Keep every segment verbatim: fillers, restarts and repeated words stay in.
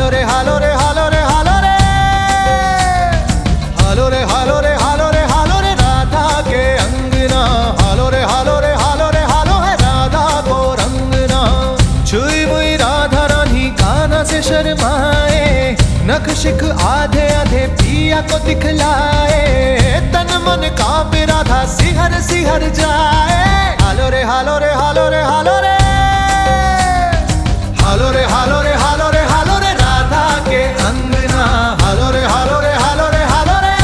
हालो रे हालो रे हालो रे हालो रे हालो रे हालो रे हालो रे हालो रे राधा के अंगना। हालो रे हालो रे हालो रे हालो है राधा को रंगना। छुई मुई राधा रानी काना से शर्माए, नख शिख आधे आधे पिया को दिखलाए। तन मन कांपे राधा सिहर सिहर जाए। हालो रे हालो रे हालो रे हालो रे हालो रे हालो रे हालो रे हालो रे राधा के अंगना। हालो रे हालो रे हालो रे हालो रे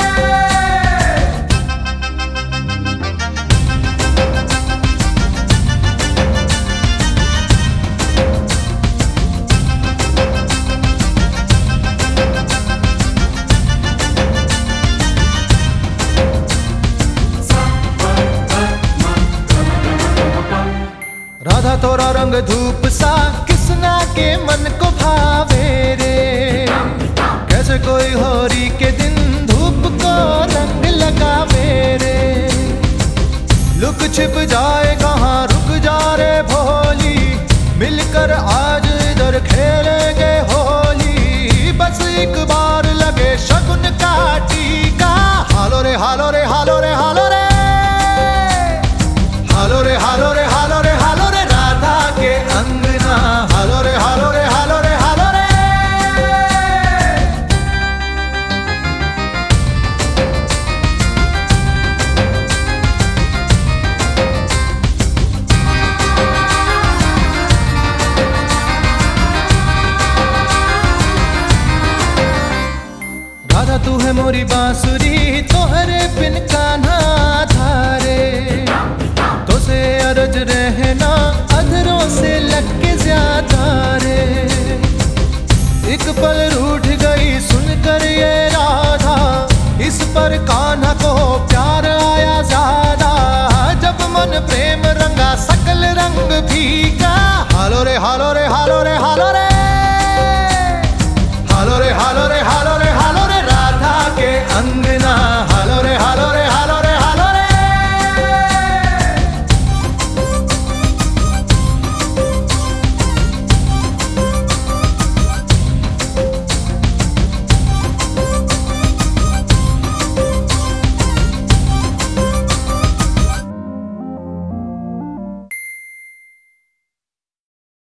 राधा तोरा रंग धूप सा किसना के मन को भावे रे। कैसे कोई होरी के दिन धूप को रंग लगावे रे। लुक छिप जाए कहाँ रुक जा रे भोली, मिलकर आज इधर खेलेंगे होली। बस एक बार लगे शगुन का टीका। हालो रे हालो रे हालो रे हालो रे हालो रे हालो रे हालो रे हालो रे राधा के अंगना। हालो रे हालो रे हालो रे हालो रे राधा तू है मोरी बांसुरी, तोहरे बिन कान्हा धारे। तो से अरज रहना अधरों से लग के ज्यादा रे। एक पल रूठ गई सुनकर ये राधा, इस पर कान्हा को प्यार आया ज्यादा। जब मन प्रेम रंगा सकल रंग भीगा। हालो रे हालो रे हालो रे हालो रे